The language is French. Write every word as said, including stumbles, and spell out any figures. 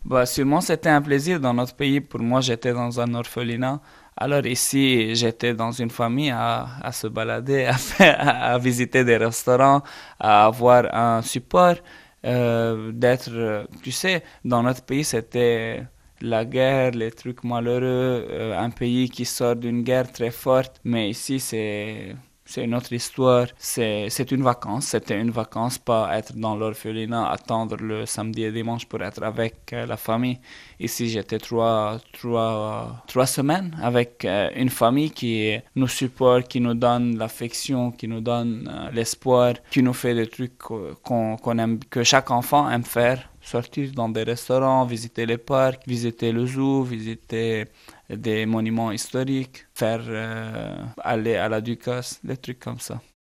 Bah, sûrement, c'était un plaisir dans notre pays. Pour moi, j'étais dans un orphelinat. Alors ici, j'étais dans une famille à, à se balader, à, faire, à, à visiter des restaurants, à avoir un support, euh, d'être, euh, tu sais, dans notre pays, c'était la guerre, les trucs malheureux, euh, un pays qui sort d'une guerre très forte. Mais ici, c'est c'est une autre histoire. C'est, c'est une vacance. C'était une vacance, pas être dans l'orphelinat, attendre le samedi et dimanche pour être avec euh, la famille. Ici, j'étais trois, trois, trois semaines avec euh, une famille qui nous supporte, qui nous donne l'affection, qui nous donne euh, l'espoir, qui nous fait des trucs qu'on, qu'on aime, que chaque enfant aime faire. Sortir dans des restaurants, visiter les parcs, visiter le zoo, visiter des monuments historiques, faire euh, aller à la Ducasse, des trucs comme ça.